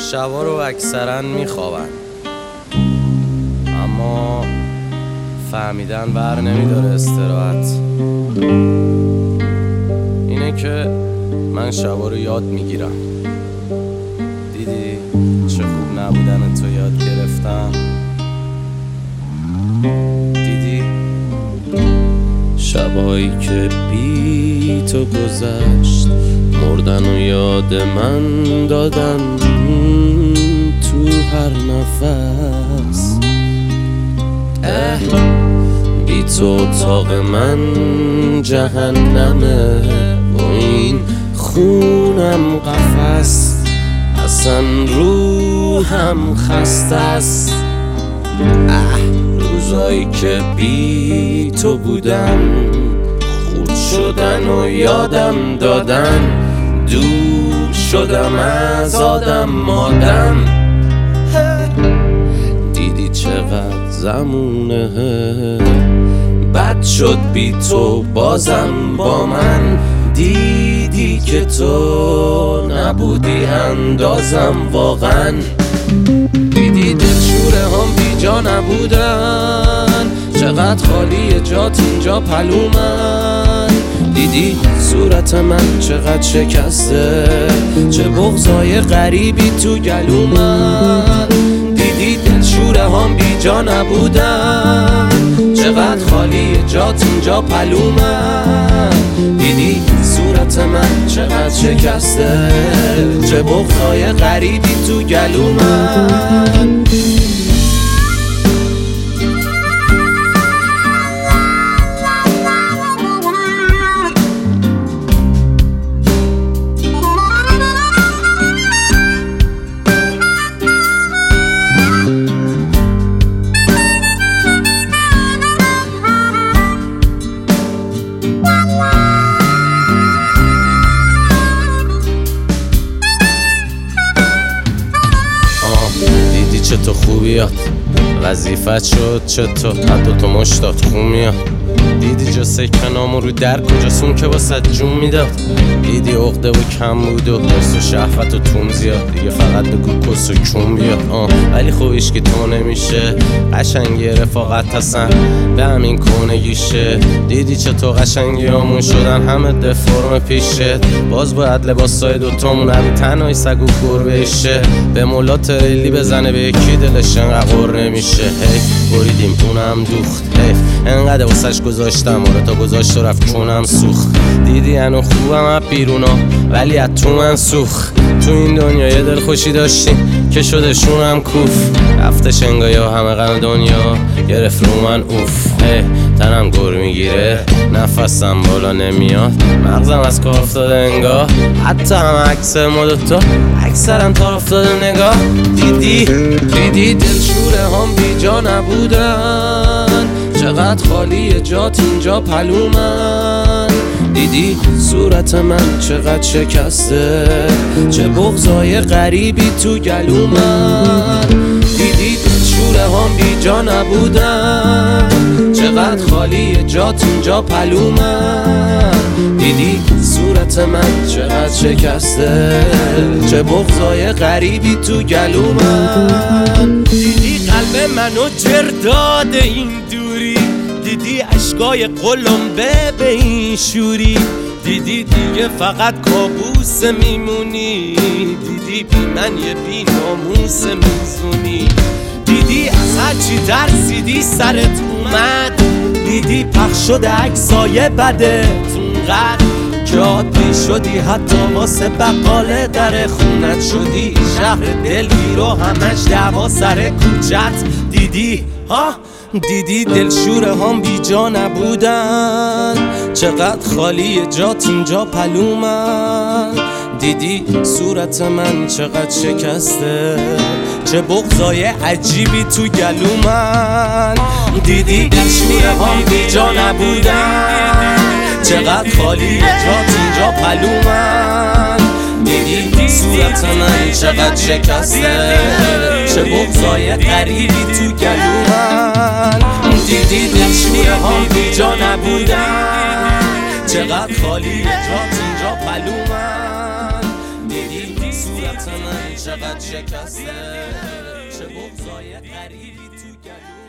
شبا رو اکثرا میخوابن، اما فهمیدن بر نمیداره استراحت. اینه که من شبا رو یاد میگیرم. دیدی چه خوب نبودن تو یاد گرفتم. دیدی شبایی که بی تو گذشت، مردن و یاد من دادن تو هر نفس. بی تو اتاق من جهنمه و این خونم قفس. اصلا روحم خسته است. روزایی که بی تو بودم، خورد شدن و یادم دادن. دور شدم از آدم مادم. دیدی چقدر زمونه بد شد بی تو بازم با من. دیدی که تو نبودی اندازم واقعا. دیدی دلشوره هم بی جا نبودن، چقدر خالی جات اینجا پلومن. دیدی صورت من چقدر شکسته، چه بغضای غریبی تو گلومن. دیدی دلشوره هم بی جا نبودن، چقدر خالی جات اینجا پلومن. دیدی صورت من چقدر شکسته، چه بغضای غریبی تو گلومن. دیدی چه تو خوبیات وظیفت شد، چطور حد تو مشتات خون میاد. دیدی جا سکنامو رو در کجاسون که واسه جون میداد. دیدی عقده و کم بود و حرس و شهوت و تون زیاد. دیگه فقط بگو کس و کون بیاد. ولی خوبیش که تو نمیشه، قشنگی رفاقت هستن به همین کونگیشه. دیدی چه تو قشنگی همون شدن همه دفرم پیشه. باز باید لباسای دوتامون رو تنهای سگ و گربهشه. به مولا تریلی بزنه به یکی دلش انقدر قر نمیشه. بریدیم اونم دوخت، انقدر واسش گذاشتم آره تا گذاشت و رفت چونم سوخت. دیدی انو خوبم از بیرونا ولی از تو من سوخت. تو این دنیا یه دل خوشی داشتیم که شده شونم کوف. رفته شنگایا همه غم دنیا گرفت رو من اوف. تنم گر میگیره نفسم بالا نمیاد، مغزم از کار افتاده انگار. حتی هم عکس ما دوتا اکثرم تار افتاده نگاه. دیدی دلشوره هم بی جا نبودن، چقدر خالی جات اینجا پلومن. دیدی صورت من چقدر شکسته، چه بغضای غریبی تو گلومن. دیدی دلشوره هم بی جا نبودن، چقدر خالی جات اینجا پلومن. دیدی صورت من چقدر شکسته، چه بغضای غریبی تو گلومن. دیدی قلب منو جر داده این دوری، دیدی عشقای قلمبه به این شوری. دیدی دیگه فقط کابوس میمونی، دیدی بی من یه بی ناموس میزونی. دیدی از هرچی ترسیدی سرت اومد، دیدی پخش شده عکسای بدت اونقدر که عادی شدی. حتی واسه بقاله در خونت شدی شهر دلگیر و همش دعوا سر کوچت. دیدی دلشوره هم بی جا نبودن، چقدر خالی جات اینجا پلومن. دیدی صورت من چقدر شکسته، چه بغضای عجیبی تو گلومن. دیدی دلشوره هم بی جا نبودن، چقدر خالی جات اینجا پلومن. دیدی صورت من چقدر شکسته، چه بغضای غریبی تو گلومن. دیدی دلشوره هم بی جا نبودن، چقدر خالی جات اینجا پلومن. دیدی صورت محبت من چقدر شکسته، چه بغضای غریبی تو گلو